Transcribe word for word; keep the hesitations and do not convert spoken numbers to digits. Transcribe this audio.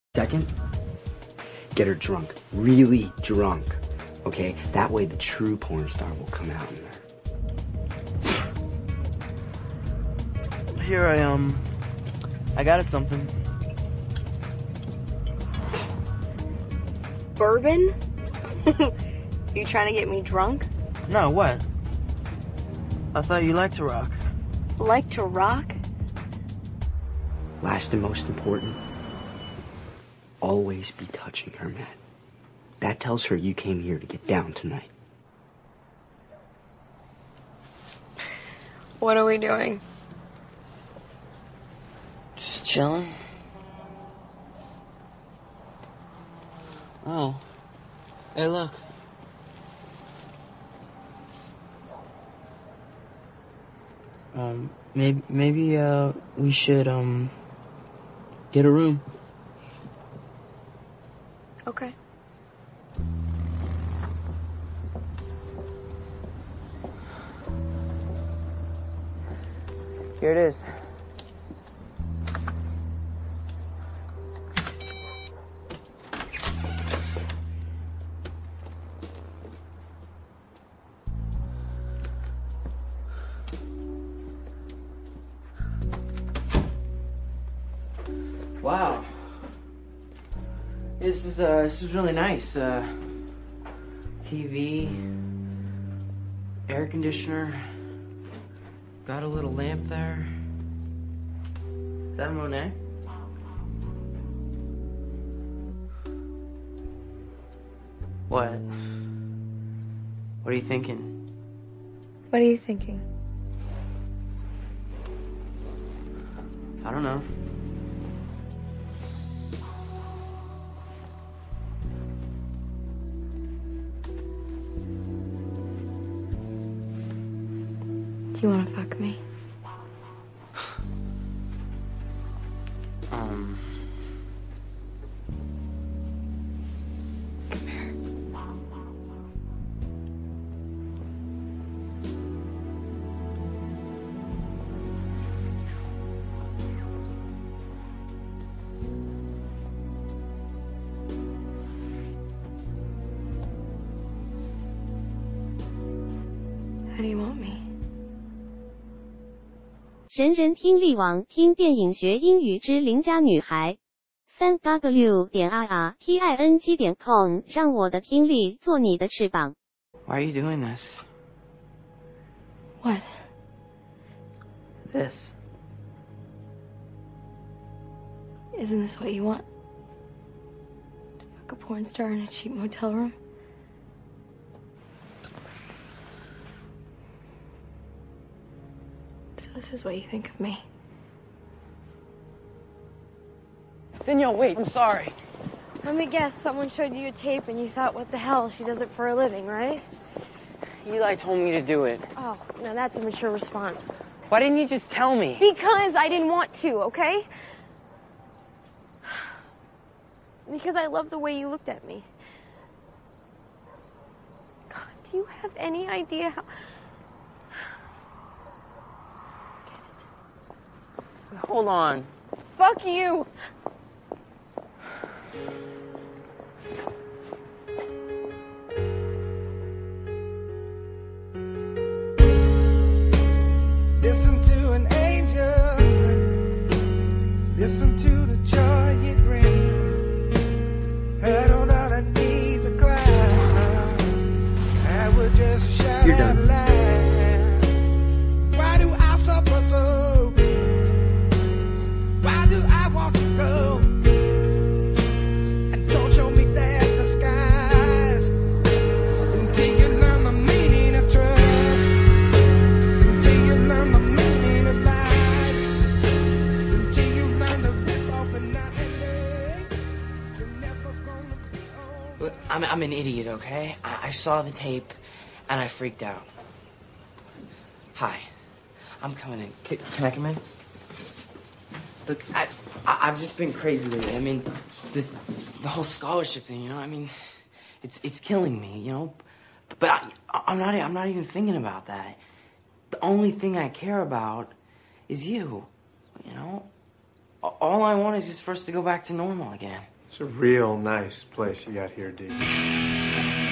Second, get her drunk. Really drunk. Okay? That way the true porn star will come out in there. Here I um I got us something. Bourbon? You trying to get me drunk? No, what? I thought you liked to rock. Like to rock? Last and most important, always be touching her, Matt. That tells her you came here to get down tonight. What are we doing? Just chilling. Oh. Hey, look. Um, maybe, maybe, uh, we should, um, get a room. Okay. Here it is. Wow. This is uh this is really nice. Uh T V, air conditioner, got a little lamp there. Is that Monet? What? What are you thinking? What are you thinking? I don't know. Do you want to fuck me? Um. Come here. How do you want me? 人人听力网，听电影学英语之邻家女孩。三 w 点 i r t i n g 点 com， 让我的听力做你的翅膀。 Why are you doing this? What? This. Isn't this what you want? To fuck a porn star in a cheap motel room? So this is what you think of me. Danielle, wait, I'm sorry. Let me guess, someone showed you a tape and you thought, what the hell, she does it for a living, right? Eli told me to do it. Oh, now that's a mature response. Why didn't you just tell me? Because I didn't want to, okay? Because I love the way you looked at me. God, do you have any idea how... Hold on. Fuck you! Listen to an angel sing. Listen to the joy it brings. Head on down and knees to climb. I would just shout You're out done. loud. Why do I suffer so? Why do I want to go? And don't show me there's the skies. Until you learn the meaning of trust. Until you learn the meaning of life. Until you learn to rip off the night and day. You're never gonna be old. Look, I'm, I'm an idiot, okay? I, I saw the tape, and I freaked out. Hi. I'm coming in. Can, can I come in? Look, I, I, I've just been crazy lately. I mean, this, the whole scholarship thing, you know? I mean, it's it's killing me, you know? But I, I'm not I'm not even thinking about that. The only thing I care about is you, you know? All I want is just for us to go back to normal again. It's a real nice place you got here, Dee.